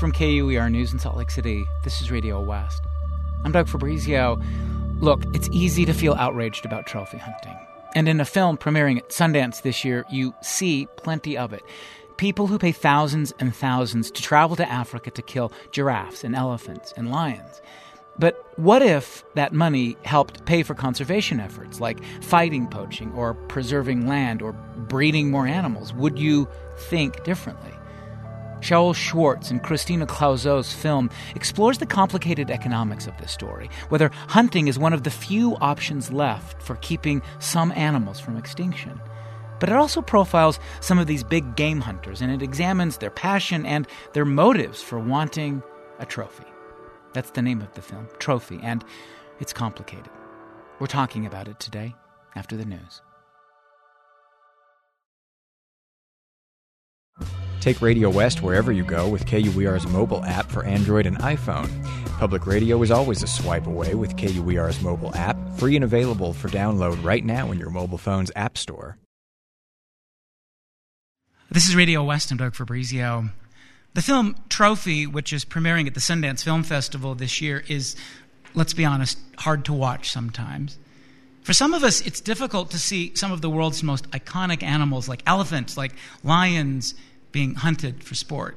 from KUER News in Salt Lake City. This is Radio West. I'm Doug Fabrizio. Look, it's easy to feel outraged about trophy hunting. And in a film premiering at Sundance this year, you see plenty of it. People who pay thousands and thousands to travel to Africa to kill giraffes and elephants and lions. But what if that money helped pay for conservation efforts like fighting poaching or preserving land or breeding more animals? Would you think differently? Shaul Schwartz and Christina Clauseau's film explores the complicated economics of this story, whether hunting is one of the few options left for keeping some animals from extinction. But it also profiles some of these big game hunters, and it examines their passion and their motives for wanting a trophy. That's the name of the film, Trophy, and it's complicated. We're talking about it today, after the news. Take Radio West wherever you go with KUER's mobile app for Android and iPhone. Public radio is always a swipe away with KUER's mobile app, free and available for download right now in your mobile phone's app store. This is Radio West. I'm Doug Fabrizio. The film Trophy, which is premiering at the Sundance Film Festival this year, is, let's be honest, hard to watch sometimes. For some of us, it's difficult to see some of the world's most iconic animals, like elephants, like lions, being hunted for sport.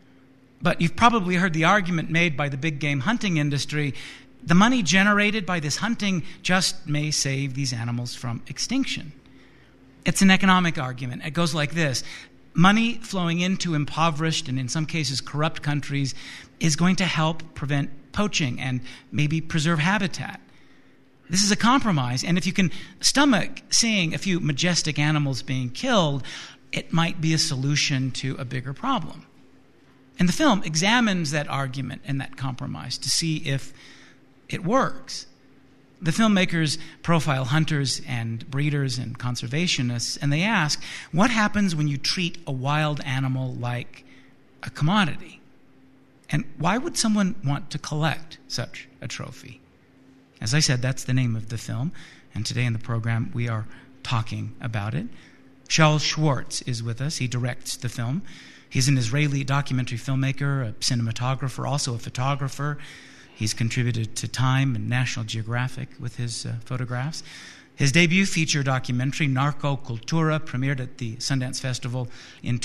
But you've probably heard the argument made by the big game hunting industry. The money generated by this hunting just may save these animals from extinction. It's an economic argument. It goes like this. Money flowing into impoverished and in some cases corrupt countries is going to help prevent poaching and maybe preserve habitat. This is a compromise, and if you can stomach seeing a few majestic animals being killed, it might be a solution to a bigger problem. And the film examines that argument and that compromise to see if it works. The filmmakers profile hunters and breeders and conservationists, and they ask, what happens when you treat a wild animal like a commodity? And why would someone want to collect such a trophy? As I said, that's the name of the film, and today in the program we are talking about it. Shaul Schwartz is with us. He directs the film. He's an Israeli documentary filmmaker, a cinematographer, also a photographer. He's contributed to Time and National Geographic with his photographs. His debut feature documentary, Narco Cultura, premiered at the Sundance Festival in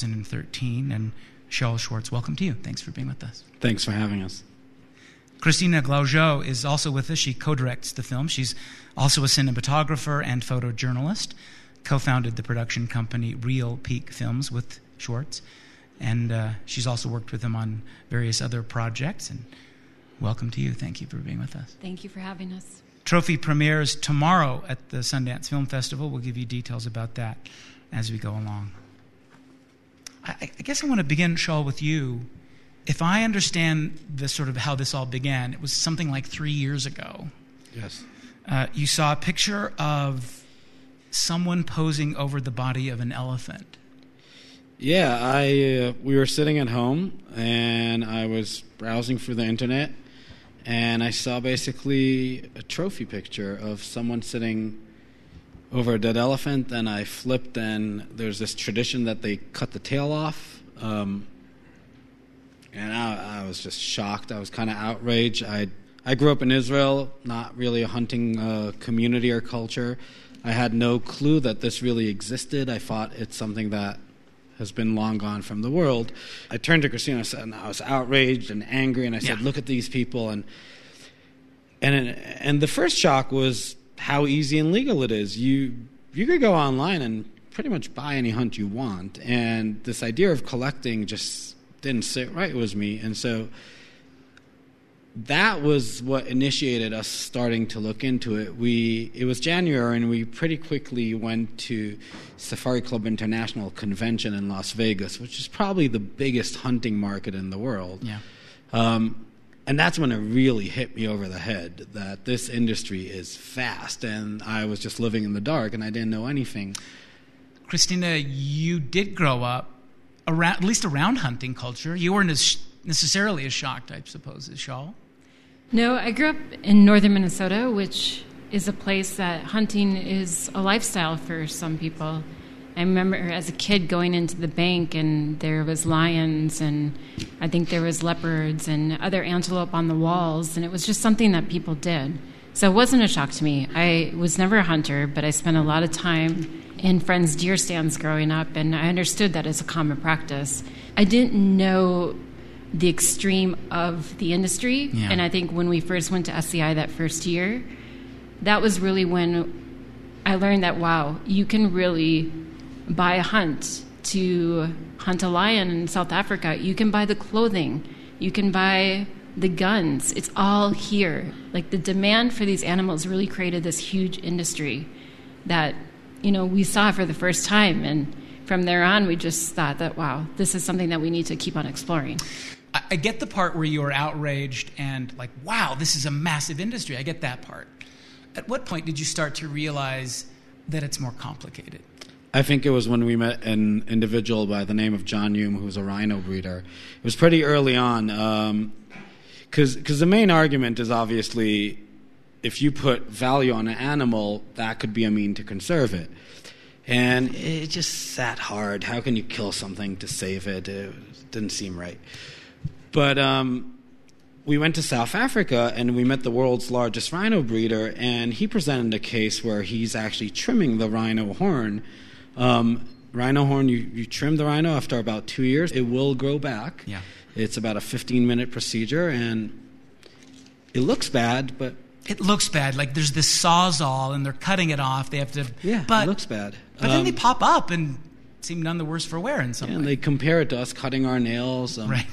2013. And Shaul Schwartz, welcome to you. Thanks for being with us. Thanks for having us. Christina Clauseau is also with us. She co-directs the film. She's also a cinematographer and photojournalist. Co-founded the production company Real Peak Films with Schwartz, and she's also worked with him on various other projects. And welcome to you. Thank you for being with us. Thank you for having us. Trophy premieres tomorrow at the Sundance Film Festival. We'll give you details about that as we go along. I guess I want to begin, Shaul, with you. If I understand the sort of how this all began, it was something like 3 years ago. Yes. You saw a picture of someone posing over the body of an elephant. Yeah, we were sitting at home, and I was browsing through the internet, and I saw basically a trophy picture of someone sitting over a dead elephant, and I flipped, and there's this tradition that they cut the tail off, and I was just shocked. I was kind of outraged. I grew up in Israel, not really a hunting community or culture. I had no clue that this really existed. I thought it's something that has been long gone from the world. I turned to Christina and I was outraged and angry, and I said, look at these people. And the first shock was how easy and legal it is. You could go online and pretty much buy any hunt you want, and this idea of collecting just didn't sit right with me. And so that was what initiated us starting to look into it. It was January, and we pretty quickly went to Safari Club International Convention in Las Vegas, which is probably the biggest hunting market in the world. Yeah. And that's when it really hit me over the head that this industry is vast, and I was just living in the dark, and I didn't know anything. Christina, you did grow up at least around hunting culture. You weren't necessarily as shocked, I suppose, as Shaul. No, I grew up in northern Minnesota, which is a place that hunting is a lifestyle for some people. I remember as a kid going into the bank and there was lions and I think there was leopards and other antelope on the walls, and it was just something that people did. So it wasn't a shock to me. I was never a hunter, but I spent a lot of time in friends' deer stands growing up, and I understood that as a common practice. I didn't know the extreme of the industry, and I think when we first went to SCI that first year, that was really when I learned that, wow, you can really buy a hunt to hunt a lion in South Africa. You can buy the clothing. You can buy the guns. It's all here. Like, the demand for these animals really created this huge industry that, we saw for the first time. And from there on, we just thought that, wow, this is something that we need to keep on exploring. I get the part where you were outraged and like, wow, this is a massive industry. I get that part. At what point did you start to realize that it's more complicated? I think it was when we met an individual by the name of John Hume, who was a rhino breeder. It was pretty early on, because the main argument is obviously if you put value on an animal, that could be a mean to conserve it. And it just sat hard. How can you kill something to save it? It didn't seem right. But we went to South Africa and we met the world's largest rhino breeder, and he presented a case where he's actually trimming the rhino horn. Rhino horn, you trim the rhino after about 2 years, it will grow back. Yeah. It's about a 15-minute procedure, and it looks bad, but... It looks bad. Like, there's this Sawzall, and they're cutting it off. They have to... Yeah, it looks bad. But then they pop up and seem none the worse for wear in some way. And they compare it to us cutting our nails. Right.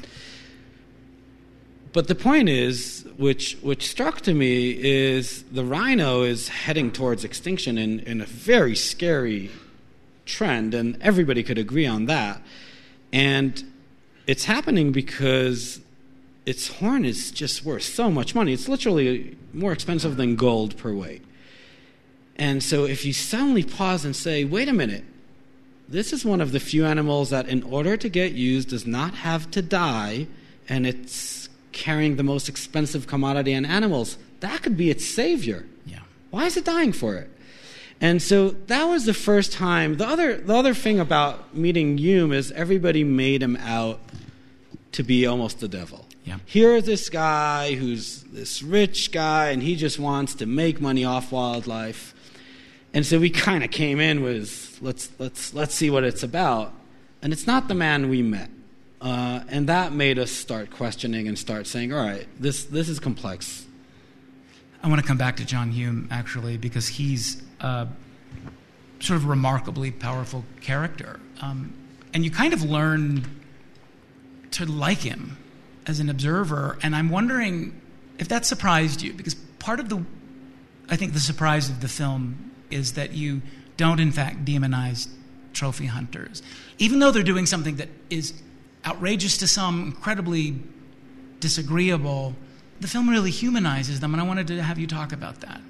But the point is, which struck to me, is the rhino is heading towards extinction in a very scary trend, and everybody could agree on that. And it's happening because its horn is just worth so much money. It's literally more expensive than gold per weight. And so if you suddenly pause and say, wait a minute, this is one of the few animals that in order to get used does not have to die, and it's carrying the most expensive commodity in animals, that could be its savior. Yeah. Why is it dying for it? And so that was the first time. The other thing about meeting Hume is everybody made him out to be almost the devil. Yeah. Here's this guy who's this rich guy, and he just wants to make money off wildlife. And so we kind of came in with let's see what it's about, and it's not the man we met. And that made us start questioning and start saying, all right, this is complex. I want to come back to John Hume, actually, because he's a sort of remarkably powerful character. And you kind of learn to like him as an observer, and I'm wondering if that surprised you, because part of I think the surprise of the film is that you don't, in fact, demonize trophy hunters. Even though they're doing something that is outrageous to some, incredibly disagreeable, the film really humanizes them, and I wanted to have you talk about that.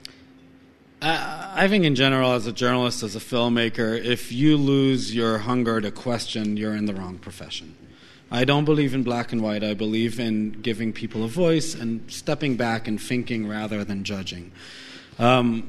I think in general, as a journalist, as a filmmaker, if you lose your hunger to question, you're in the wrong profession. I don't believe in black and white. I believe in giving people a voice and stepping back and thinking rather than judging. I'm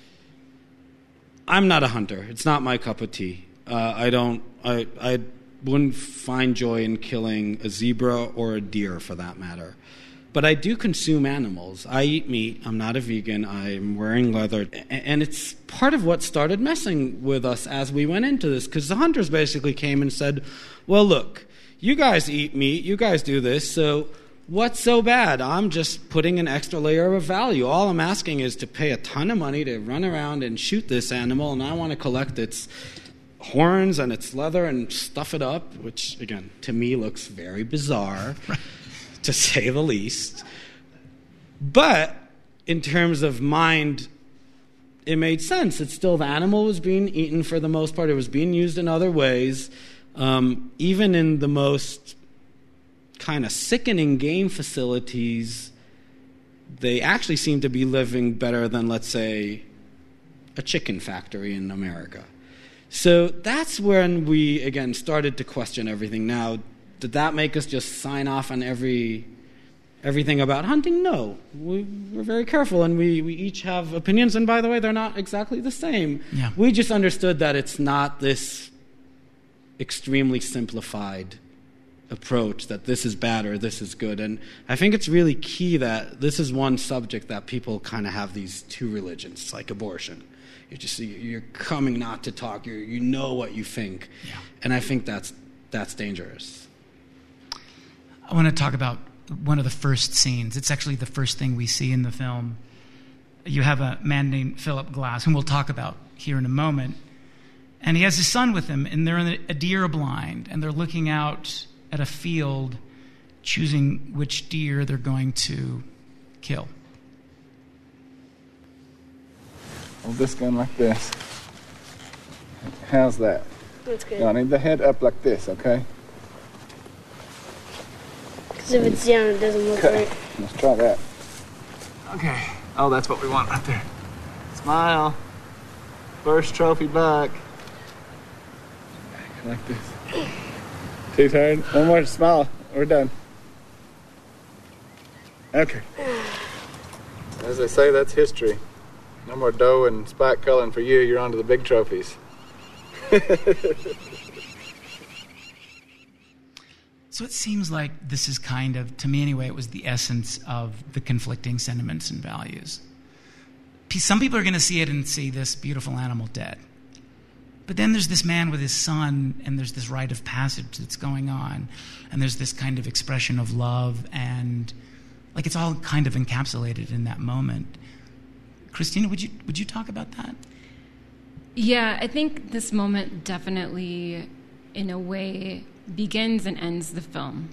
not a hunter. It's not my cup of tea. I wouldn't find joy in killing a zebra or a deer, for that matter. But I do consume animals. I eat meat. I'm not a vegan. I'm wearing leather. And it's part of what started messing with us as we went into this, because the hunters basically came and said, well, look, you guys eat meat. You guys do this. So what's so bad? I'm just putting an extra layer of value. All I'm asking is to pay a ton of money to run around and shoot this animal, and I want to collect its horns and its leather and stuff it up, which, again, to me looks very bizarre. To say the least. But in terms of mind, it made sense. It's still, the animal was being eaten for the most part. It was being used in other ways. Even in the most kind of sickening game facilities, they actually seem to be living better than, let's say, a chicken factory in America. So that's when we, again, started to question everything. Now, did that make us just sign off on every everything about hunting? No. We're very careful, and we each have opinions, and by the way, they're not exactly the same. Yeah. We just understood that it's not this extremely simplified approach that this is bad or this is good. And I think it's really key that this is one subject that people kind of have these two religions. It's like abortion. You're coming not to talk. You know what you think. Yeah. And I think that's dangerous. I want to talk about one of the first scenes. It's actually the first thing we see in the film. You have a man named Philip Glass, whom we'll talk about here in a moment. And he has his son with him, and they're in a deer blind, and they're looking out at a field, choosing which deer they're going to kill. Hold this gun like this. How's that? That's good. Now I need the head up like this, okay? Because if it's down, it doesn't look Okay, right. let's try that. Okay. Oh, that's what we want right there. Smile. First trophy back. Like this. Too tired? One more smile. We're done. Okay. As they say, that's history. No more doe and spike culling for you. You're on to the big trophies. So it seems like this is kind of, to me anyway, it was the essence of the conflicting sentiments and values. Some people are going to see it and see this beautiful animal dead. But then there's this man with his son, and there's this rite of passage that's going on, and there's this kind of expression of love, and like it's all kind of encapsulated in that moment. Christina, would you talk about that? Yeah, I think this moment definitely, in a way, begins and ends the film.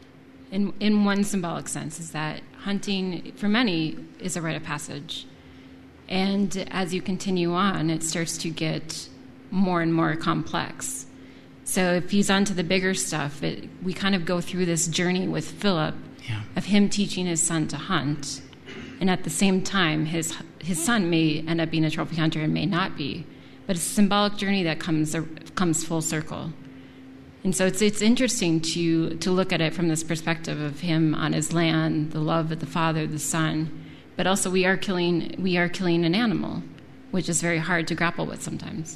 In one symbolic sense, is that hunting, for many, is a rite of passage. And as you continue on, it starts to get more and more complex. So if he's onto the bigger stuff, we kind of go through this journey with Philip of him teaching his son to hunt. And at the same time, his son may end up being a trophy hunter and may not be. But it's a symbolic journey that comes full circle. And so it's interesting to look at it from this perspective of him on his land, the love of the father, the son. But also we are killing an animal, which is very hard to grapple with sometimes.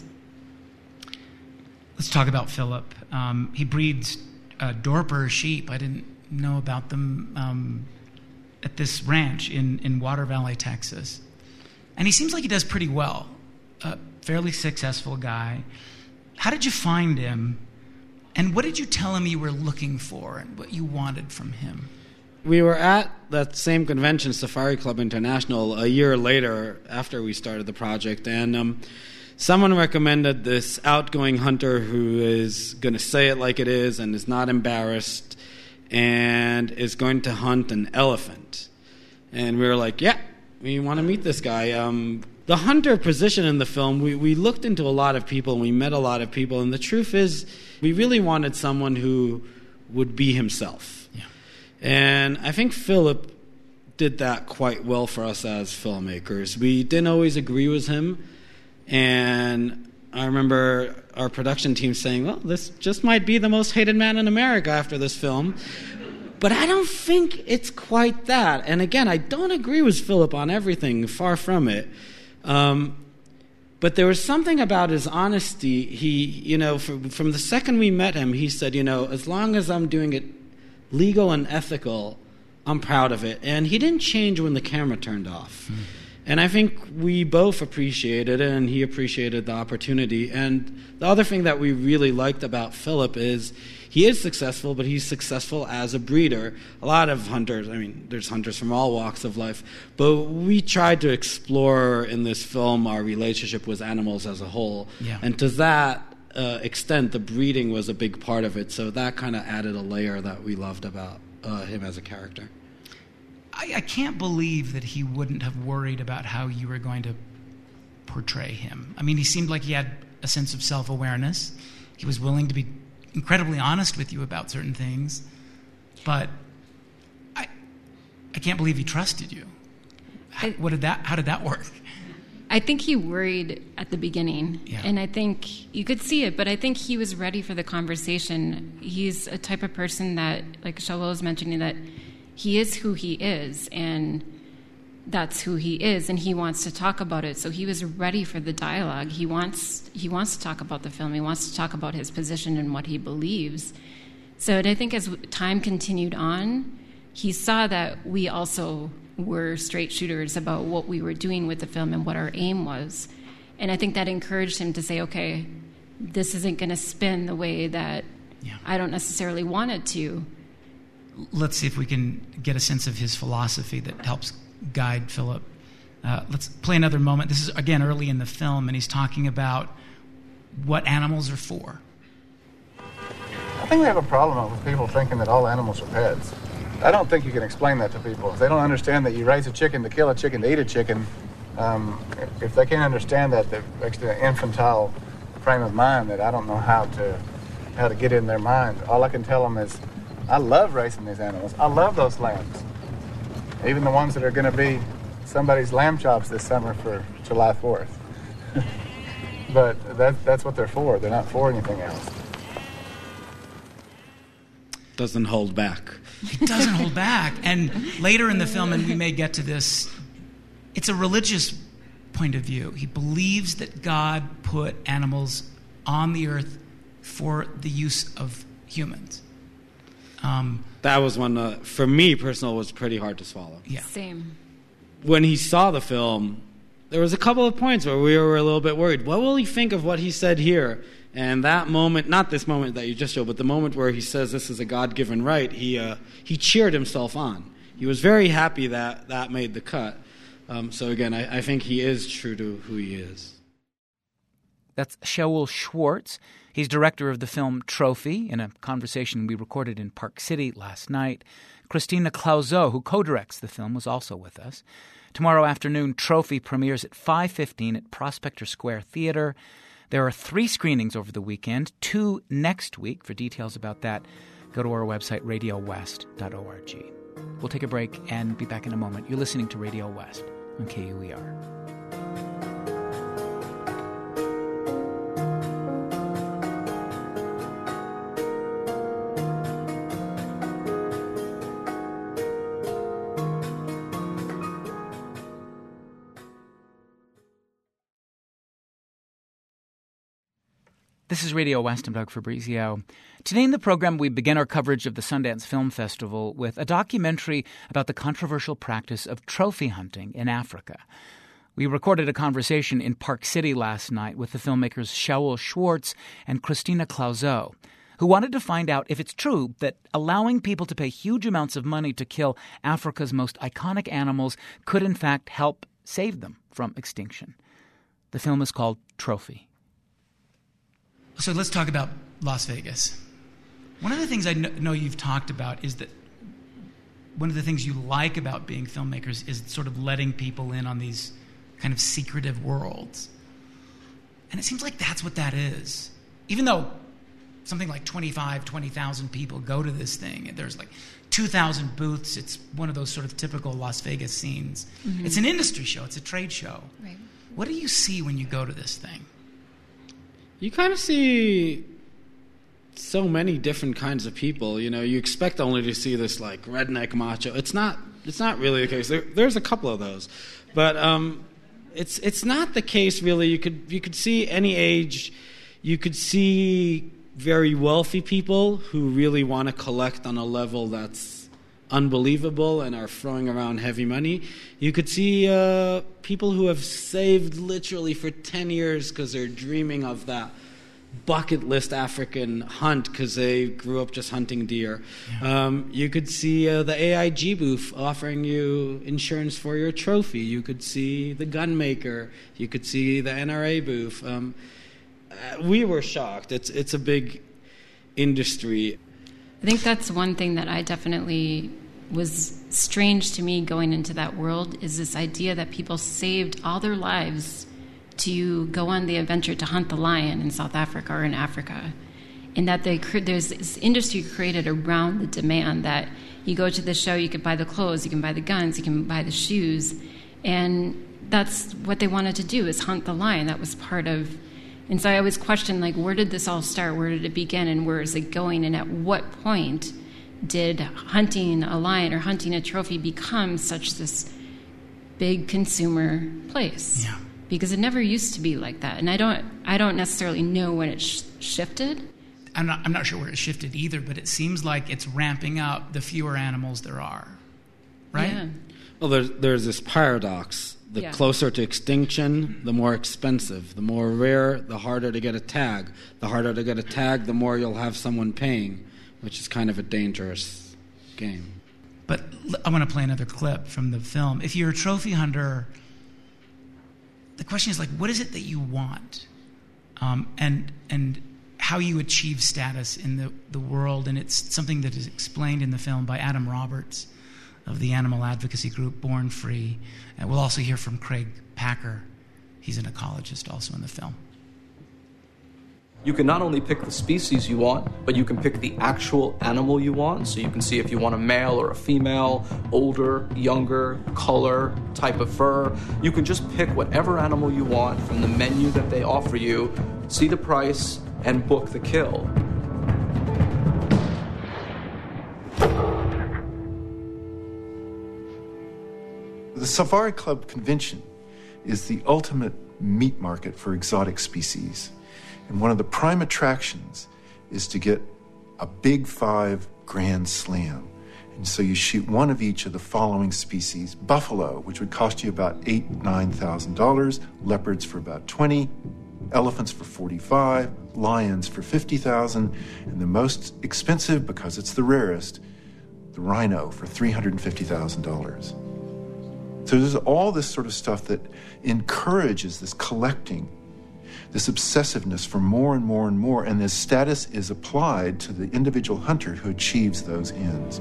Let's talk about Philip. He breeds Dorper sheep. I didn't know about them at this ranch in Water Valley, Texas. And he seems like he does pretty well. A fairly successful guy. How did you find him? And what did you tell him you were looking for and what you wanted from him? We were at that same convention, Safari Club International, a year later after we started the project, and someone recommended this outgoing hunter who is going to say it like it is and is not embarrassed and is going to hunt an elephant. And we were like, yeah, we want to meet this guy. The hunter position in the film, we looked into a lot of people and we met a lot of people, and the truth is we really wanted someone who would be himself. Yeah. And I think Philip did that quite well for us as filmmakers. We didn't always agree with him, and I remember our production team saying, well, this just might be the most hated man in America after this film. But I don't think it's quite that. And again, I don't agree with Philip on everything, far from it. But there was something about his honesty. He, from the second we met him, he said, as long as I'm doing it legal and ethical, I'm proud of it. And he didn't change when the camera turned off. Mm. And I think we both appreciated it, and he appreciated the opportunity. And the other thing that we really liked about Philip is he is successful, but he's successful as a breeder. A lot of hunters, there's hunters from all walks of life, but we tried to explore in this film our relationship with animals as a whole. Yeah. And to that extent, the breeding was a big part of it, so that kind of added a layer that we loved about him as a character. I can't believe that he wouldn't have worried about how you were going to portray him. He seemed like he had a sense of self-awareness. He was willing to be incredibly honest with you about certain things, but I can't believe he trusted you. How did that work? I think he worried at the beginning, and I think you could see it, but I think he was ready for the conversation. He's a type of person that, like Shaul was mentioning, that he is who he is, and that's who he is, and he wants to talk about it. So he was ready for the dialogue. He wants to talk about the film. He wants to talk about his position and what he believes. So I think as time continued on, he saw that we also were straight shooters about what we were doing with the film and what our aim was. And I think that encouraged him to say, okay, this isn't going to spin the way that I don't necessarily want it to. Let's see if we can get a sense of his philosophy that helps guide Philip. Let's play another moment. This is, again, early in the film, and he's talking about what animals are for. I think we have a problem with people thinking that all animals are pets. I don't think you can explain that to people. If they don't understand that you raise a chicken to kill a chicken to eat a chicken, if they can't understand that, they're actually an infantile frame of mind that I don't know how to get in their mind. All I can tell them is, I love raising these animals. I love those lambs. Even the ones that are going to be somebody's lamb chops this summer for July 4th. But that's what they're for. They're not for anything else. Doesn't hold back. It doesn't hold back. And later in the film, and we may get to this, it's a religious point of view. He believes that God put animals on the earth for the use of humans. That was one, for me personally, was pretty hard to swallow. Yeah. Same. When he saw the film, there was a couple of points where we were a little bit worried. What will he think of what he said here? And that moment, not this moment that you just showed, but the moment where he says this is a God-given right, he cheered himself on. He was very happy that made the cut. So again, I think he is true to who he is. That's Shaul Schwartz. He's director of the film Trophy, in a conversation we recorded in Park City last night. Christina Clauseau, who co-directs the film, was also with us. Tomorrow afternoon, Trophy premieres at 5:15 at Prospector Square Theater. There are 3 screenings over the weekend, 2 next week. For details about that, go to our website, radiowest.org. We'll take a break and be back in a moment. You're listening to Radio West on KUER. This is Radio West. I'm Doug Fabrizio. Today in the program, we begin our coverage of the Sundance Film Festival with a documentary about the controversial practice of trophy hunting in Africa. We recorded a conversation in Park City last night with the filmmakers Shaul Schwartz and Christina Clauseau, who wanted to find out if it's true that allowing people to pay huge amounts of money to kill Africa's most iconic animals could in fact help save them from extinction. The film is called Trophy. So let's talk about Las Vegas. One of the things I know you've talked about is that one of the things you like about being filmmakers is sort of letting people in on these kind of secretive worlds. And it seems like that's what that is. Even though something like 20,000 people go to this thing, and there's like 2,000 booths, it's one of those sort of typical Las Vegas scenes. Mm-hmm. It's an industry show. It's a trade show. Right. What do you see when you go to this thing? You kind of see so many different kinds of people. You know, you expect only to see this like redneck macho. It's not really the case. There's a couple of those, but it's not the case really. You could see any age. You could see very wealthy people who really want to collect on a level that's unbelievable and are throwing around heavy money. You could see people who have saved literally for 10 years because they're dreaming of that bucket list African hunt because they grew up just hunting deer. Yeah. You could see the AIG booth offering you insurance for your trophy. You could see the gun maker. You could see the NRA booth. We were shocked. It's a big industry. I think that's one thing that I definitely was strange to me going into that world, is this idea that people saved all their lives to go on the adventure to hunt the lion in South Africa or in Africa. And that there's this industry created around the demand that you go to the show, you can buy the clothes, you can buy the guns, you can buy the shoes. And that's what they wanted to do, is hunt the lion. That was part of... And so I always questioned, like, where did this all start? Where did it begin? And where is it going? And at what point did hunting a lion or hunting a trophy become such this big consumer place? Yeah. Because it never used to be like that, and I don't necessarily know when it shifted. I'm not sure where it shifted either, but it seems like it's ramping up the fewer animals there are, right? Yeah. Well, there's this paradox. The closer to extinction, the more expensive. The more rare, the harder to get a tag. The harder to get a tag, the more you'll have someone paying, which is kind of a dangerous game. But I want to play another clip from the film. If you're a trophy hunter, the question is, like, what is it that you want? And how you achieve status in the world. And it's something that is explained in the film by Adam Roberts of the animal advocacy group Born Free. And we'll also hear from Craig Packer. He's an ecologist also in the film. You can not only pick the species you want, but you can pick the actual animal you want. So you can see if you want a male or a female, older, younger, color, type of fur. You can just pick whatever animal you want from the menu that they offer you, see the price, and book the kill. The Safari Club convention is the ultimate meat market for exotic species. And one of the prime attractions is to get a Big Five Grand Slam. And so you shoot one of each of the following species: buffalo, which would cost you about $8,000, $9,000, leopards for about $20,000, elephants for $45,000, lions for $50,000, and the most expensive, because it's the rarest, the rhino for $350,000. So there's all this sort of stuff that encourages this collecting, this obsessiveness for more and more and more, and this status is applied to the individual hunter who achieves those ends.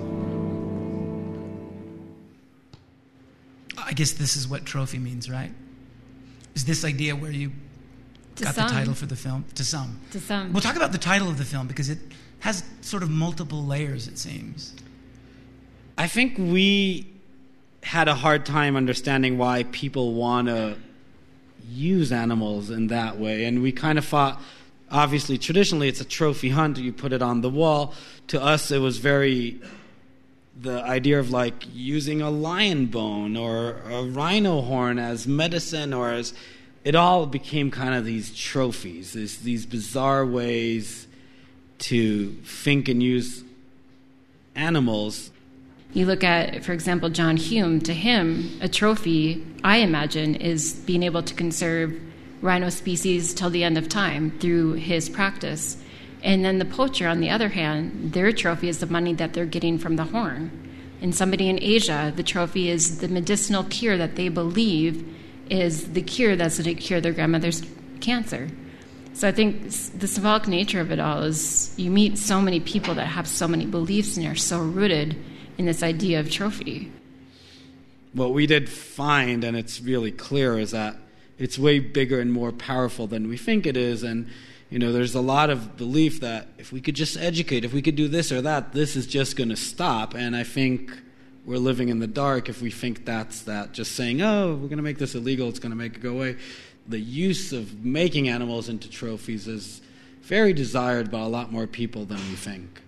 I guess this is what trophy means, right? Is this idea where you got the title for the film? To some. To some. We'll talk about the title of the film because it has sort of multiple layers, it seems. I think we had a hard time understanding why people want to use animals in that way. And we kind of thought, obviously, traditionally, it's a trophy hunt. You put it on the wall. To us, it was very the idea of, like, using a lion bone or a rhino horn as medicine, or as... It all became kind of these trophies, these bizarre ways to think and use animals. You look at, for example, John Hume. To him, a trophy, I imagine, is being able to conserve rhino species till the end of time through his practice. And then the poacher, on the other hand, their trophy is the money that they're getting from the horn. And somebody in Asia, the trophy is the medicinal cure that they believe is the cure that's going to cure their grandmother's cancer. So I think the symbolic nature of it all is you meet so many people that have so many beliefs and are so rooted in this idea of trophy. What we did find, and it's really clear, is that it's way bigger and more powerful than we think it is. And, you know, there's a lot of belief that if we could just educate, if we could do this or that, this is just going to stop. And I think we're living in the dark if we think that's that. Just saying, oh, we're going to make this illegal, it's going to make it go away. The use of making animals into trophies is very desired by a lot more people than we think.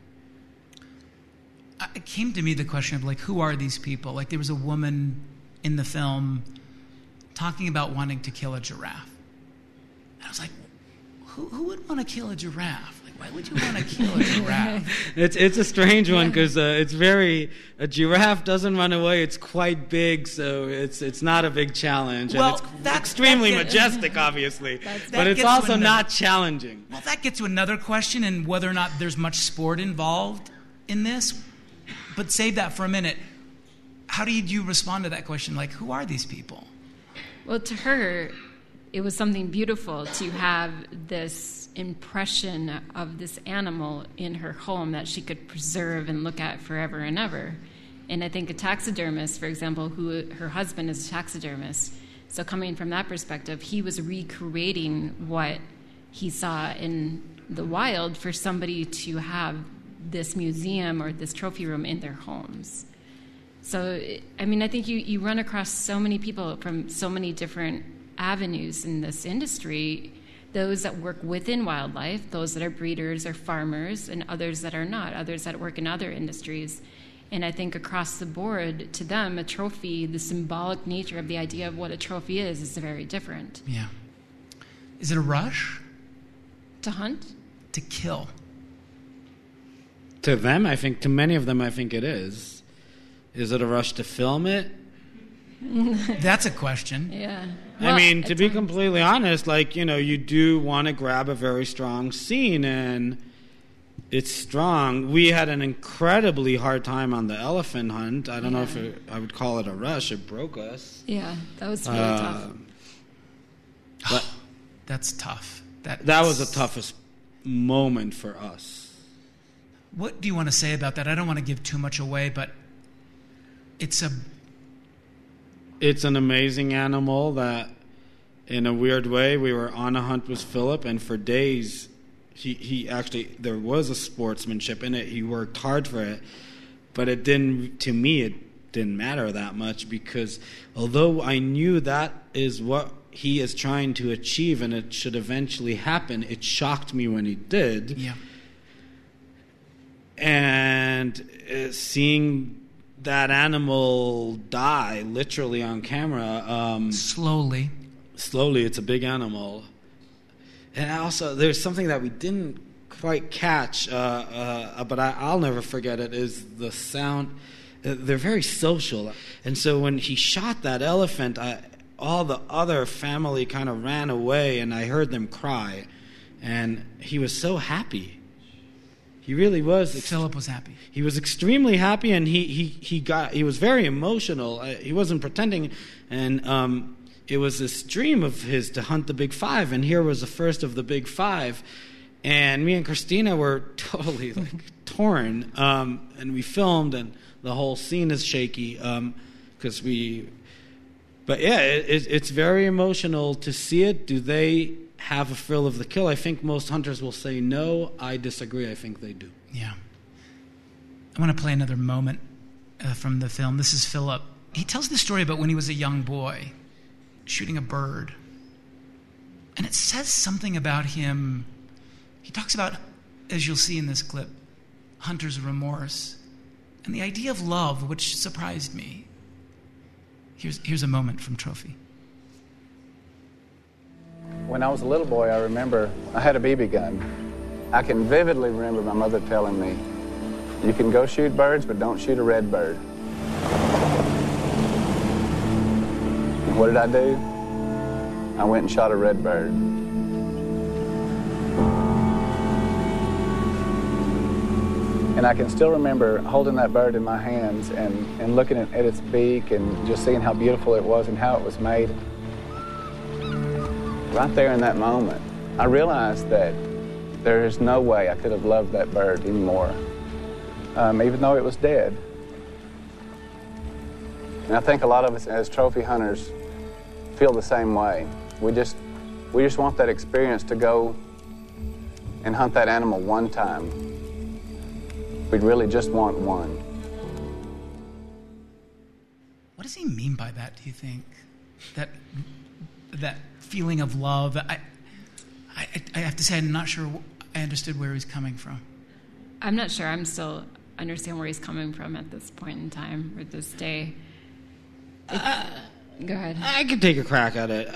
It came to me the question of, like, who are these people? Like, there was a woman in the film talking about wanting to kill a giraffe. And I was like, who would want to kill a giraffe? Like, why would you want to kill a giraffe? It's a strange one because it's very... A giraffe doesn't run away. It's quite big, so it's not a big challenge. Well, and it's extremely majestic, obviously. But it's also not challenging. Well, that gets to another question and whether or not there's much sport involved in this. But save that for a minute. How do you respond to that question? Like, who are these people? Well, to her, it was something beautiful to have this impression of this animal in her home that she could preserve and look at forever and ever. And I think a taxidermist, for example, who her husband is a taxidermist, so coming from that perspective, he was recreating what he saw in the wild for somebody to have this museum or this trophy room in their homes. So, I mean, I think you run across so many people from so many different avenues in this industry those that work within wildlife, those that are breeders or farmers, and others that are not, others that work in other industries. And I think across the board, to them, a trophy, the symbolic nature of the idea of what a trophy is very different. Yeah. Is it a rush? To hunt? To kill? To them, I think, to many of them, I think it is. Is it a rush to film it? That's a question. Yeah. Well, I mean, to be completely honest, like, you know, you do want to grab a very strong scene, and it's strong. We had an incredibly hard time on the elephant hunt. I don't know if I would call it a rush. It broke us. Yeah, that was really tough. But that's tough. That was the toughest moment for us. What do you want to say about that? I don't want to give too much away, but it's an amazing animal that, in a weird way, we were on a hunt with Philip, and for days, he actually, there was a sportsmanship in it. He worked hard for it, but it didn't matter that much, because although I knew that is what he is trying to achieve and it should eventually happen, it shocked me when he did. Yeah. And seeing that animal die literally on camera. Slowly, it's a big animal. And also, there's something that we didn't quite catch, but I'll never forget it, is the sound. They're very social. And so when he shot that elephant, all the other family kind of ran away, and I heard them cry. And he was so happy. He really was. Philip was happy. He was extremely happy, and he was very emotional. He wasn't pretending, and it was this dream of his to hunt the big five, and here was the first of the big five, and me and Christina were totally torn, and we filmed, and the whole scene is shaky because But yeah, it's very emotional to see it. Do they have a thrill of the kill? I think most hunters will say no. I disagree. I think they do. Yeah. I want to play another moment from the film. This is Philip. He tells the story about when he was a young boy shooting a bird. And it says something about him. He talks about, as you'll see in this clip, hunter's remorse and the idea of love, which surprised me. Here's a moment from Trophy. When I was a little boy, I remember I had a BB gun. I can vividly remember my mother telling me, you can go shoot birds, but don't shoot a red bird. What did I do? I went and shot a red bird. And I can still remember holding that bird in my hands and looking at its beak and just seeing how beautiful it was and how it was made. Right there in that moment, I realized that there is no way I could have loved that bird anymore, even though it was dead. And I think a lot of us as trophy hunters feel the same way. We just want that experience to go and hunt that animal one time. We'd really just want one. What does he mean by that, do you think? That feeling of love? I have to say I'm not sure I understood where he's coming from. I'm not sure. I'm still understand where he's coming from at this point in time or this day. Go ahead. I could take a crack at it.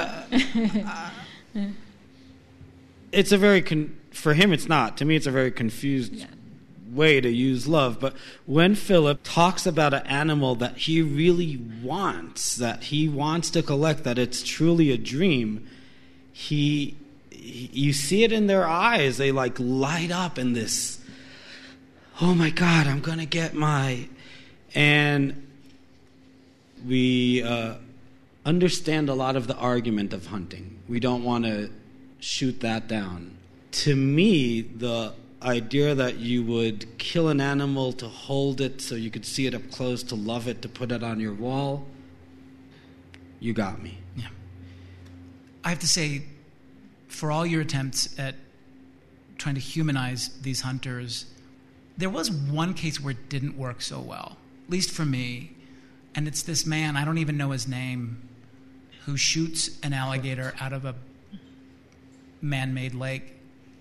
It's a very for him it's not. To me it's a very confused way to use love. But when Philip talks about an animal that he really wants, that he wants to collect, that it's truly a dream, you see it in their eyes. They like light up in this, oh my God, I'm going to get my... And we understand a lot of the argument of hunting. We don't want to shoot that down. To me, the idea that you would kill an animal to hold it so you could see it up close, to love it, to put it on your wall, you got me. Yeah. I have to say, for all your attempts at trying to humanize these hunters, there was one case where it didn't work so well, at least for me, and it's this man, I don't even know his name, who shoots an alligator out of a man-made lake.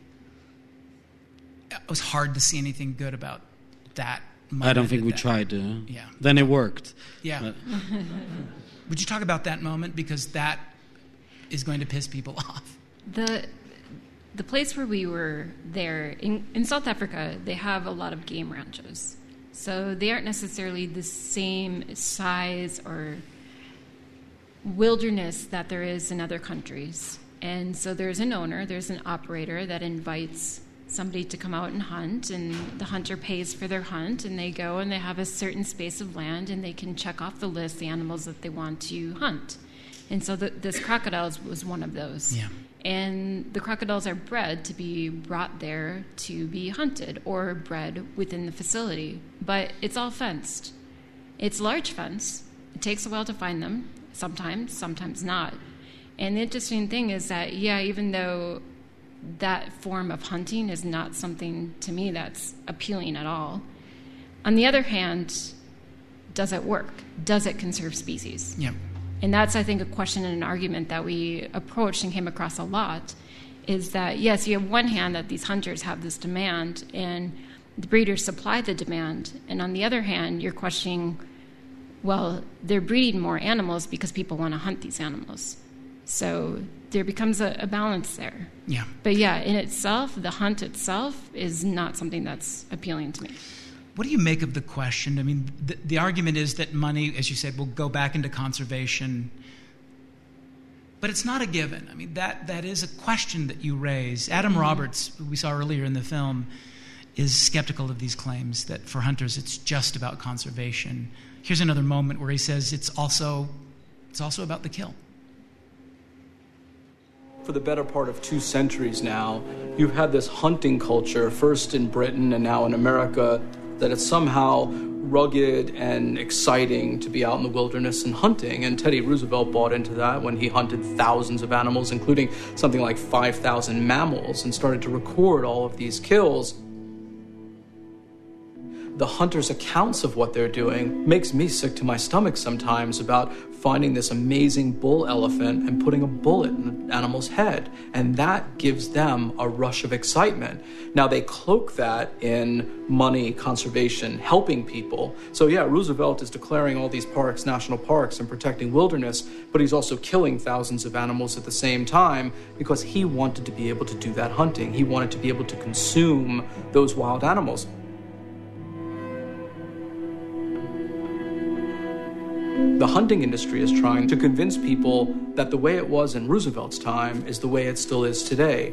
It was hard to see anything good about that. I don't think we tried to. Yeah. Then it worked. Yeah. Would you talk about that moment? Because that is going to piss people off. The place where we were there, in South Africa, they have a lot of game ranches. So they aren't necessarily the same size or wilderness that there is in other countries. And so there's an owner, there's an operator that invites somebody to come out and hunt, and the hunter pays for their hunt, and they go and they have a certain space of land, and they can check off the list the animals that they want to hunt. And so this crocodiles was one of those. Yeah. And the crocodiles are bred to be brought there to be hunted or bred within the facility. But it's all fenced. It's large fence. It takes a while to find them, sometimes not. And the interesting thing is that, even though that form of hunting is not something to me that's appealing at all, on the other hand, does it work? Does it conserve species? Yeah. And that's, I think, a question and an argument that we approached and came across a lot, is that, yes, you have one hand that these hunters have this demand, and the breeders supply the demand. And on the other hand, you're questioning, well, they're breeding more animals because people want to hunt these animals. So there becomes a balance there. Yeah. But in itself, the hunt itself is not something that's appealing to me. What do you make of the question? I mean, the argument is that money, as you said, will go back into conservation. But it's not a given. I mean, that is a question that you raise. Adam Roberts, who we saw earlier in the film, is skeptical of these claims that for hunters it's just about conservation. Here's another moment where he says it's also about the kill. For the better part of 2 centuries now, you've had this hunting culture, first in Britain and now in America, that it's somehow rugged and exciting to be out in the wilderness and hunting. And Teddy Roosevelt bought into that when he hunted thousands of animals, including something like 5,000 mammals, and started to record all of these kills. The hunters' accounts of what they're doing makes me sick to my stomach sometimes, about finding this amazing bull elephant and putting a bullet in the animal's head. And that gives them a rush of excitement. Now, they cloak that in money, conservation, helping people. So Roosevelt is declaring all these parks national parks and protecting wilderness, but he's also killing thousands of animals at the same time because he wanted to be able to do that hunting. He wanted to be able to consume those wild animals. The hunting industry is trying to convince people that the way it was in Roosevelt's time is the way it still is today.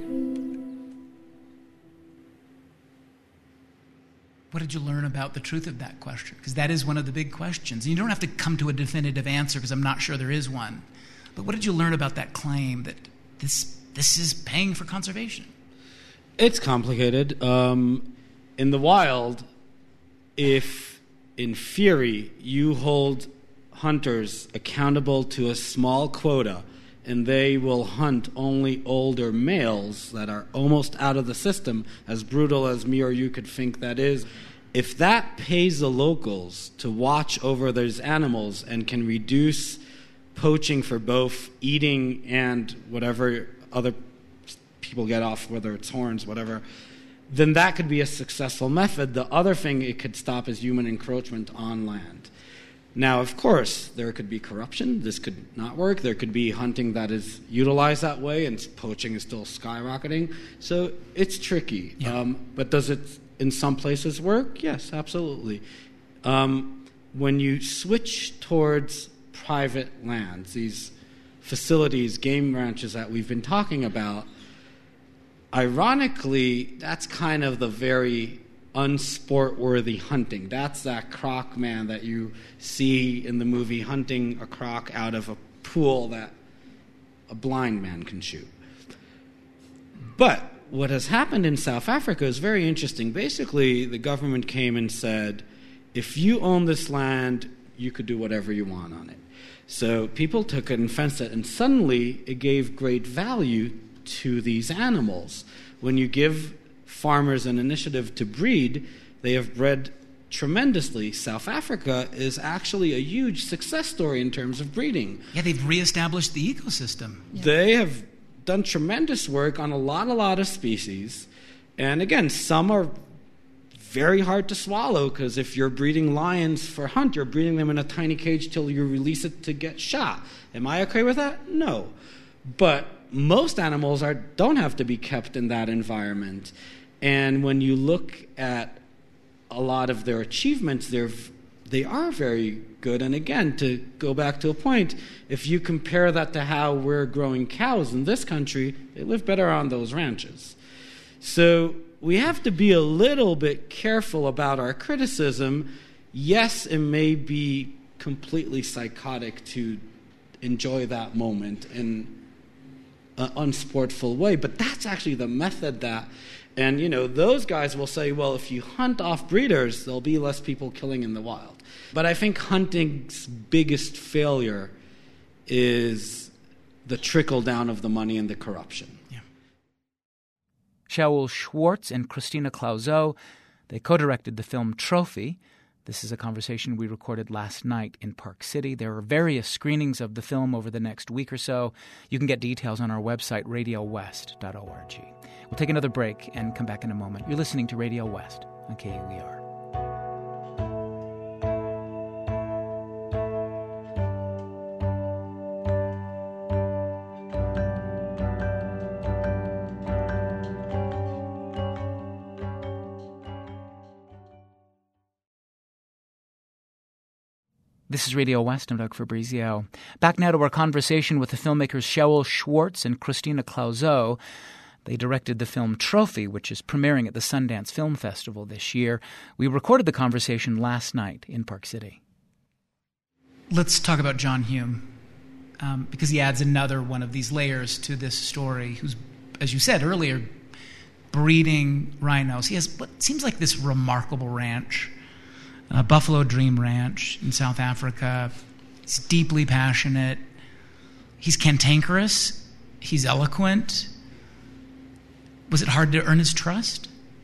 What did you learn about the truth of that question? Because that is one of the big questions. And you don't have to come to a definitive answer, because I'm not sure there is one. But what did you learn about that claim that this is paying for conservation? It's complicated. In the wild, if in theory you hold hunters accountable to a small quota, and they will hunt only older males that are almost out of the system, as brutal as me or you could think that is, if that pays the locals to watch over those animals and can reduce poaching for both eating and whatever other people get off, whether it's horns, whatever, then that could be a successful method. The other thing it could stop is human encroachment on land. Now, of course, there could be corruption. This could not work. There could be hunting that is utilized that way, and poaching is still skyrocketing. So it's tricky. Yeah. But does it in some places work? Yes, absolutely. When you switch towards private lands, these facilities, game ranches that we've been talking about, ironically, that's kind of the very unsport-worthy hunting. That's that croc man that you see in the movie hunting a croc out of a pool that a blind man can shoot. But what has happened in South Africa is very interesting. Basically, the government came and said, if you own this land, you could do whatever you want on it. So people took it and fenced it, and suddenly it gave great value to these animals. When you give farmers an initiative to breed, they have bred tremendously. South Africa is actually a huge success story in terms of breeding. Yeah, they've reestablished the ecosystem. Yeah. They have done tremendous work on a lot of species. And again, some are very hard to swallow, because if you're breeding lions for hunt, you're breeding them in a tiny cage till you release it to get shot. Am I okay with that? No. But most animals don't have to be kept in that environment. And when you look at a lot of their achievements, they are very good. And again, to go back to a point, if you compare that to how we're growing cows in this country, they live better on those ranches. So we have to be a little bit careful about our criticism. Yes, it may be completely psychotic to enjoy that moment in an unsportful way, but that's actually the method that, and those guys will say, well, if you hunt off breeders, there'll be less people killing in the wild. But I think hunting's biggest failure is the trickle down of the money and the corruption. Shaul Schwartz and Christina Clauseau, they co-directed the film Trophy. This is a conversation we recorded last night in Park City. There are various screenings of the film over the next week or so. You can get details on our website, radiowest.org. We'll take another break and come back in a moment. You're listening to Radio West on KUER. This is Radio West. I'm Doug Fabrizio. Back now to our conversation with the filmmakers Shaul Schwartz and Christina Clauseau. They directed the film Trophy, which is premiering at the Sundance Film Festival this year. We recorded the conversation last night in Park City. Let's talk about John Hume, because he adds another one of these layers to this story, who's, as you said earlier, breeding rhinos. He has what seems like this remarkable ranch, Buffalo Dream Ranch in South Africa. He's deeply passionate. He's cantankerous. He's eloquent. Was it hard to earn his trust?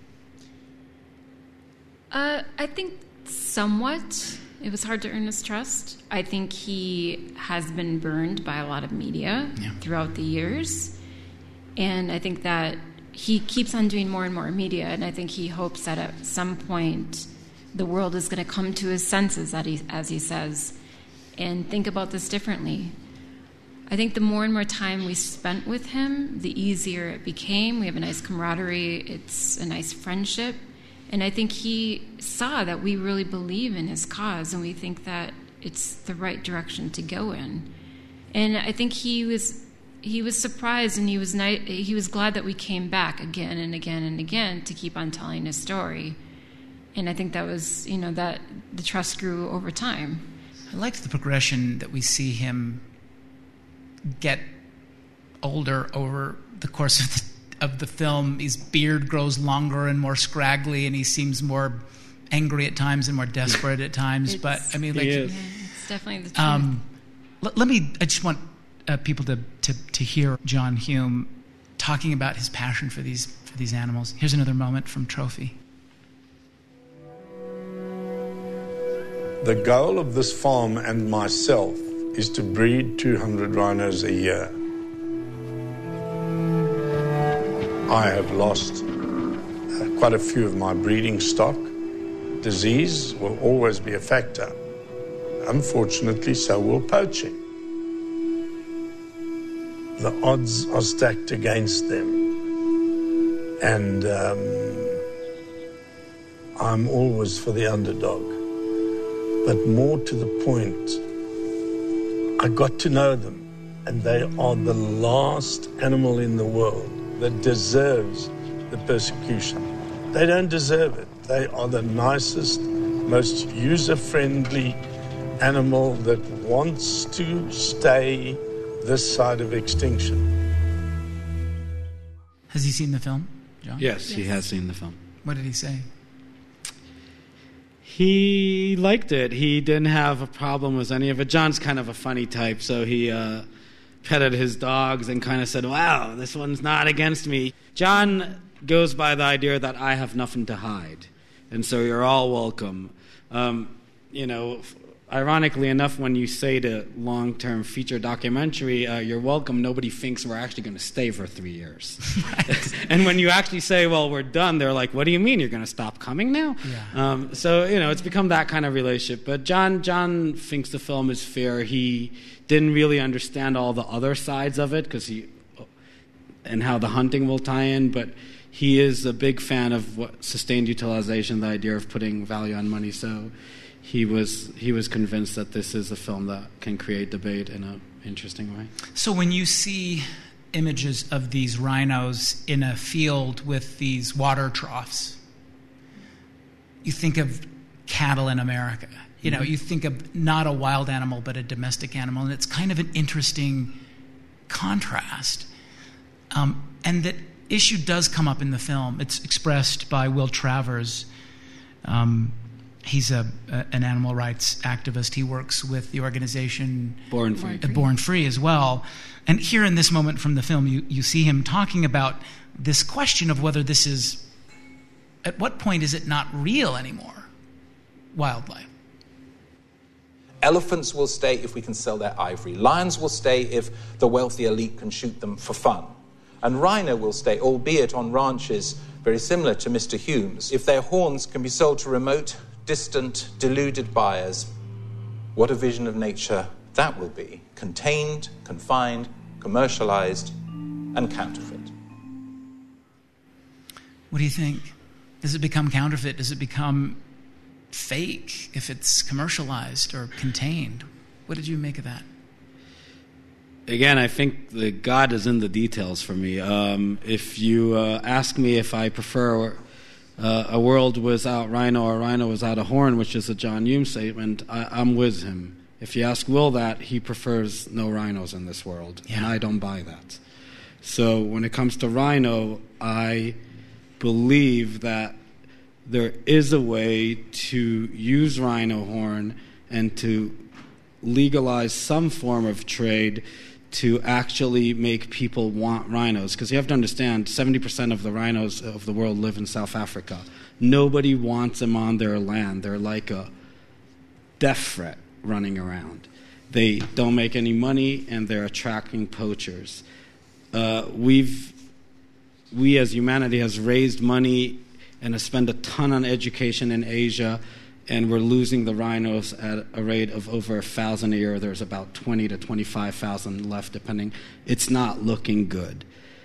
I think somewhat. It was hard to earn his trust. I think he has been burned by a lot of media throughout the years. And I think that he keeps on doing more and more media, and I think he hopes that at some point the world is going to come to his senses, as he says, and think about this differently. I think the more and more time we spent with him, the easier it became. We have a nice camaraderie. It's a nice friendship. And I think he saw that we really believe in his cause, and we think that it's the right direction to go in. And I think he was surprised, and he was glad that we came back again and again and again to keep on telling his story. And I think that was, that the trust grew over time. I liked the progression that we see him get older over the course of the film. His beard grows longer and more scraggly, and he seems more angry at times and more desperate at times. But I mean, it's definitely the truth. I just want people to hear John Hume talking about his passion for these animals. Here's another moment from Trophy. The goal of this farm and myself is to breed 200 rhinos a year. I have lost quite a few of my breeding stock. Disease will always be a factor. Unfortunately, so will poaching. The odds are stacked against them. And I'm always for the underdog. But more to the point, I got to know them, and they are the last animal in the world that deserves the persecution. They don't deserve it. They are the nicest, most user-friendly animal that wants to stay this side of extinction. Has he seen the film, John? Yes, he has seen the film. What did he say? He liked it. He didn't have a problem with any of it. John's kind of a funny type, so he petted his dogs and kind of said, wow, this one's not against me. John goes by the idea that I have nothing to hide, and so you're all welcome. ironically enough, when you say to long-term feature documentary, you're welcome, nobody thinks we're actually going to stay for 3 years. Right. And when you actually say, well, we're done, they're like, what do you mean? You're going to stop coming now? Yeah. So, it's become that kind of relationship. But John thinks the film is fair. He didn't really understand all the other sides of it and how the hunting will tie in, but he is a big fan of sustained utilization, the idea of putting value on money. So he was convinced that this is a film that can create debate in an interesting way. So when you see images of these rhinos in a field with these water troughs, you think of cattle in America. You think of not a wild animal but a domestic animal, and it's kind of an interesting contrast. And that issue does come up in the film. It's expressed by Will Travers. He's an animal rights activist. He works with the organization Born Free. Born Free as well. And here in this moment from the film, you see him talking about this question of whether this is, at what point is it not real anymore, wildlife? Elephants will stay if we can sell their ivory. Lions will stay if the wealthy elite can shoot them for fun. And rhino will stay, albeit on ranches very similar to Mr. Hume's, if their horns can be sold to remote, distant, deluded buyers. What a vision of nature that will be. Contained, confined, commercialized, and counterfeit. What do you think? Does it become counterfeit? Does it become fake if it's commercialized or contained? What did you make of that? Again, I think the God is in the details for me. If you ask me if I prefer a world without rhino or rhino without a horn, which is a John Hume statement, I'm with him. If you ask Will that, he prefers no rhinos in this world, and I don't buy that. So when it comes to rhino, I believe that there is a way to use rhino horn and to legalize some form of trade to actually make people want rhinos. Because you have to understand, 70% of the rhinos of the world live in South Africa. Nobody wants them on their land. They're like a death threat running around. They don't make any money, and they're attracting poachers. We as humanity has raised money and has spent a ton on education in Asia, and we're losing the rhinos at a rate of over 1,000 a year. There's about 20 to 25,000 left, depending. It's not looking good.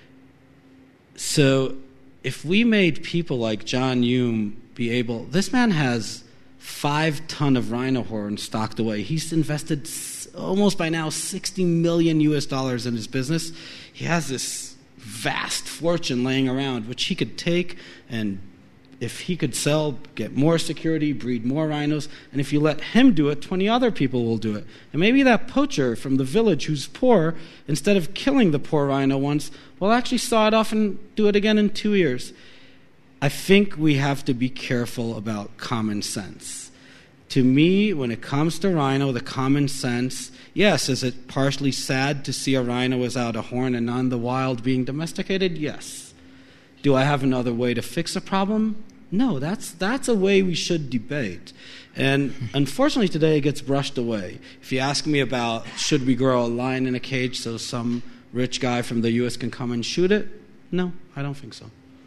So if we made people like John Hume be able... This man has 5 ton of rhino horn stocked away. He's invested almost by now $60 million US in his business. He has this vast fortune laying around, which he could take and... If he could sell, get more security, breed more rhinos, and if you let him do it, 20 other people will do it. And maybe that poacher from the village who's poor, instead of killing the poor rhino once, will actually saw it off and do it again in 2 years. I think we have to be careful about common sense. To me, when it comes to rhino, the common sense, yes, is it partially sad to see a rhino without a horn and on the wild being domesticated? Yes. Do I have another way to fix a problem? No, that's a way we should debate. And unfortunately today it gets brushed away. If you ask me about should we grow a lion in a cage so some rich guy from the U.S. can come and shoot it, no, I don't think so.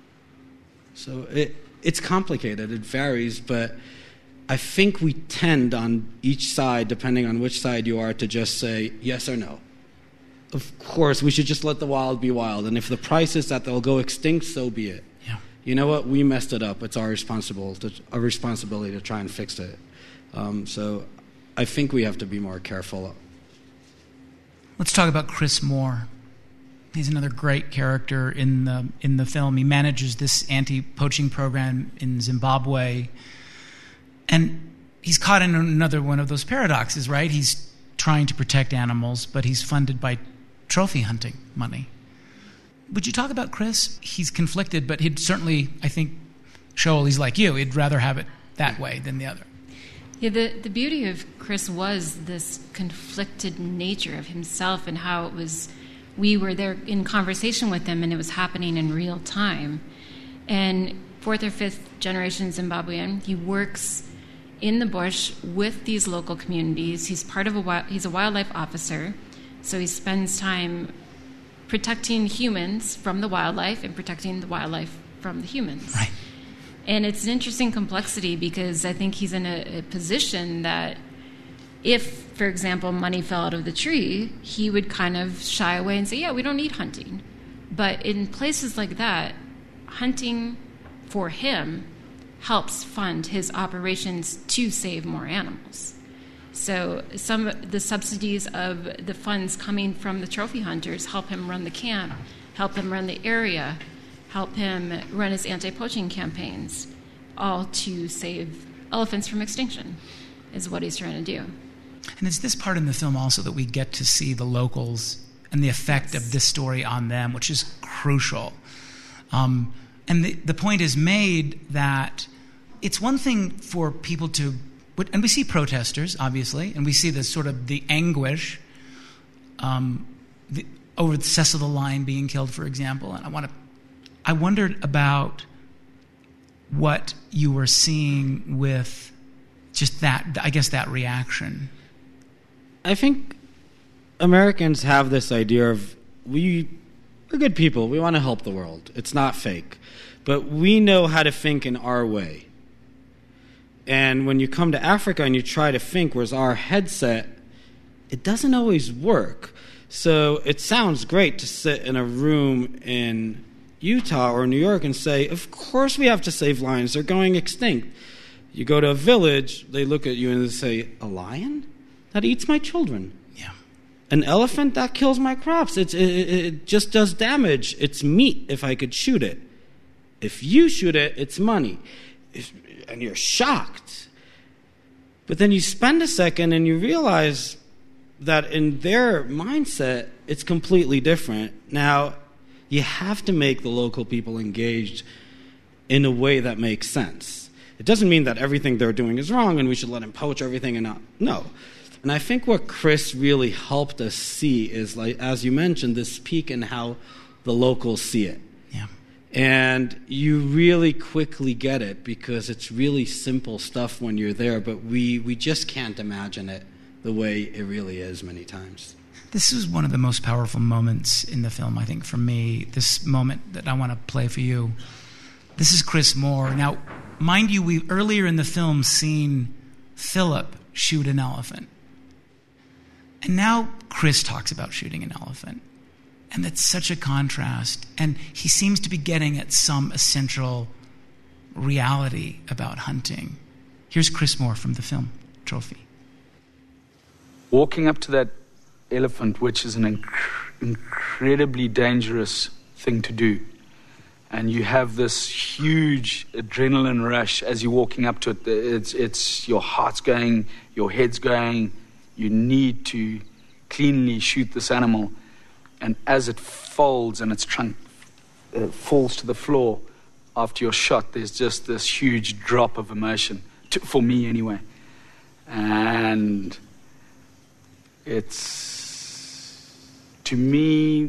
So it's complicated, it varies, but I think we tend on each side, depending on which side you are, to just say yes or no. Of course, we should just let the wild be wild, and if the price is that they'll go extinct, so be it. You know what? We messed it up. It's our responsibility to try and fix it. So I think we have to be more careful. Let's talk about Chris Moore. He's another great character in the film. He manages this anti-poaching program in Zimbabwe. And he's caught in another one of those paradoxes, right? He's trying to protect animals, but he's funded by trophy hunting money. Would you talk about Chris? He's conflicted, but he'd certainly, I think, Shoal, he's like you. He'd rather have it that way than the other. Yeah, the beauty of Chris was this conflicted nature of himself and how it was, we were there in conversation with him and it was happening in real time. And 4th or 5th generation Zimbabwean, he works in the bush with these local communities. He's he's a wildlife officer, so he spends time protecting humans from the wildlife and protecting the wildlife from the humans. Right. And it's an interesting complexity because I think he's in a position that if, for example, money fell out of the tree, he would kind of shy away and say, yeah, we don't need hunting. But in places like that, hunting for him helps fund his operations to save more animals. So some of the subsidies of the funds coming from the trophy hunters help him run the camp, help him run the area, help him run his anti-poaching campaigns, all to save elephants from extinction, is what he's trying to do. And it's this part in the film also that we get to see the locals and the effect of this story on them, which is crucial. And the point is made that it's one thing for people to, and we see protesters, obviously, and we see the sort of the anguish over Cecil the lion being killed, for example. And I wondered about what you were seeing with just that, I guess, that reaction. I think Americans have this idea of we're good people. We want to help the world. It's not fake. But we know how to think in our way. And when you come to Africa and you try to think, where's our headset, it doesn't always work. So it sounds great to sit in a room in Utah or New York and say, of course we have to save lions. They're going extinct. You go to a village, they look at you and they say, a lion? That eats my children. Yeah. An elephant? That kills my crops. It just does damage. It's meat if I could shoot it. If you shoot it, it's money. And you're shocked. But then you spend a second and you realize that in their mindset, it's completely different. Now, you have to make the local people engaged in a way that makes sense. It doesn't mean that everything they're doing is wrong and we should let them poach everything and not. No. And I think what Chris really helped us see is, like, as you mentioned, this peek in how the locals see it. Yeah. And you really quickly get it because it's really simple stuff when you're there, but we just can't imagine it the way it really is many times. This is one of the most powerful moments in the film, I think, for me, this moment that I want to play for you. This is Chris Moore. Now, mind you, we've earlier in the film seen Philip shoot an elephant. And now Chris talks about shooting an elephant. And that's such a contrast. And he seems to be getting at some essential reality about hunting. Here's Chris Moore from the film Trophy. Walking up to that elephant, which is an incredibly dangerous thing to do, and you have this huge adrenaline rush as you're walking up to it. It's your heart's going, your head's going. You need to cleanly shoot this animal. And as it folds and its trunk falls to the floor after your shot, there's just this huge drop of emotion, for me anyway. And it's, to me,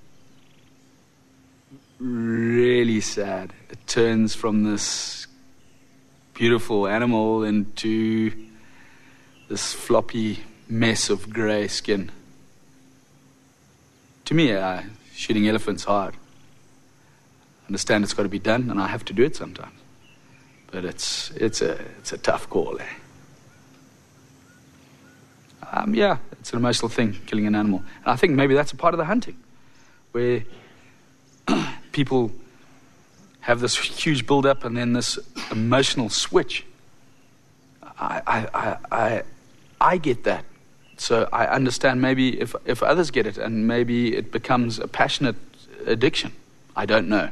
really sad. It turns from this beautiful animal into this floppy mess of grey skin. To me, shooting elephants hard. I understand it's got to be done, and I have to do it sometimes. But it's a tough call, eh? Yeah, it's an emotional thing, killing an animal. And I think maybe that's a part of the hunting, where people have this huge build-up and then this emotional switch. I get that. So I understand maybe if others get it and maybe it becomes a passionate addiction. I don't know.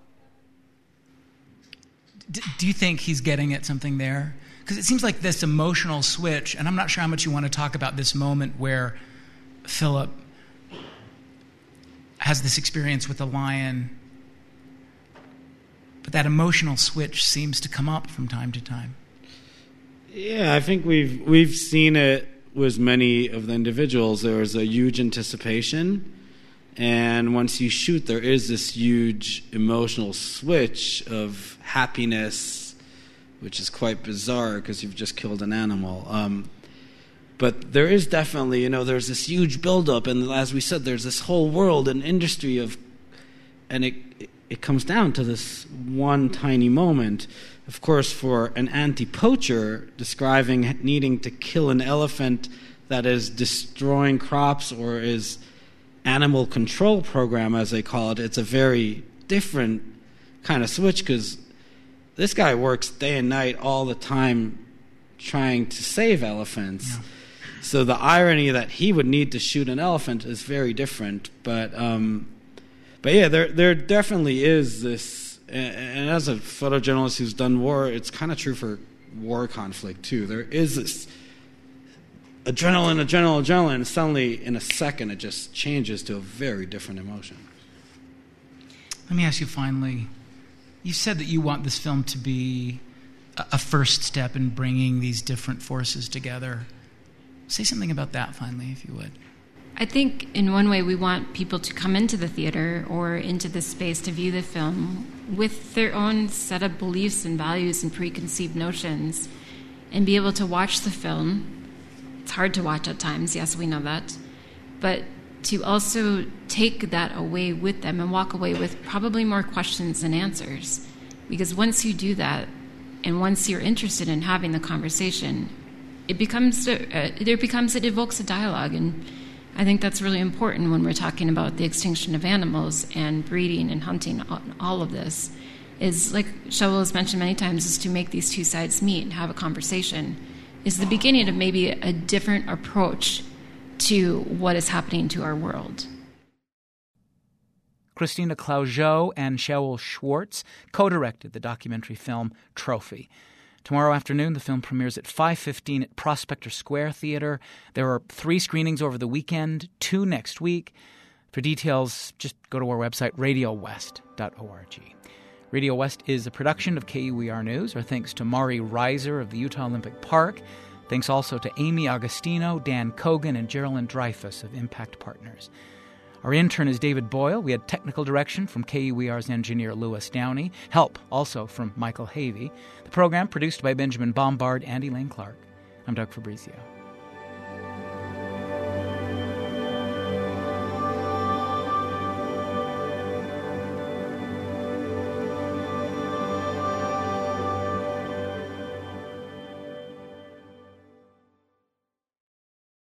Do you think he's getting at something there? Because it seems like this emotional switch, and I'm not sure how much you want to talk about this moment where Philip has this experience with the lion, but that emotional switch seems to come up from time to time. Yeah, I think we've seen it with many of the individuals. There was a huge anticipation, and once you shoot, there is this huge emotional switch of happiness which is quite bizarre because you've just killed an animal. But there is definitely, there's this huge buildup, and as we said, there's this whole world and industry and it comes down to this one tiny moment. Of course, for an anti-poacher describing needing to kill an elephant that is destroying crops or is animal control program, as they call it, it's a very different kind of switch, because this guy works day and night all the time trying to save elephants. Yeah. So the irony that he would need to shoot an elephant is very different. But yeah, there definitely is this, and as a photojournalist who's done war, it's kind of true for war conflict too. There is this adrenaline, and suddenly in a second it just changes to a very different emotion. Let me ask you finally, you said that you want this film to be a first step in bringing these different forces together. Say something about that finally, if you would. I think in one way we want people to come into the theater or into this space to view the film with their own set of beliefs and values and preconceived notions and be able to watch the film. It's hard to watch at times, yes, we know that. But to also take that away with them and walk away with probably more questions than answers. Because once you do that, and once you're interested in having the conversation, it evokes a dialogue, and I think that's really important when we're talking about the extinction of animals and breeding and hunting. All of this is, like Shaul has mentioned many times, is to make these two sides meet and have a conversation. Is the beginning of maybe a different approach to what is happening to our world. Christina Claugeot and Shaul Schwartz co-directed the documentary film Trophy. Tomorrow afternoon, the film premieres at 5:15 at Prospector Square Theater. There are 3 screenings over the weekend, 2 next week. For details, just go to our website, radiowest.org. Radio West is a production of KUER News. Our thanks to Mari Reiser of the Utah Olympic Park. Thanks also to Amy Agostino, Dan Kogan, and Geraldine Dreyfus of Impact Partners. Our intern is David Boyle. We had technical direction from KUER's engineer Louis Downey. Help also from Michael Havey. The program produced by Benjamin Bombard and Elaine Clark. I'm Doug Fabrizio.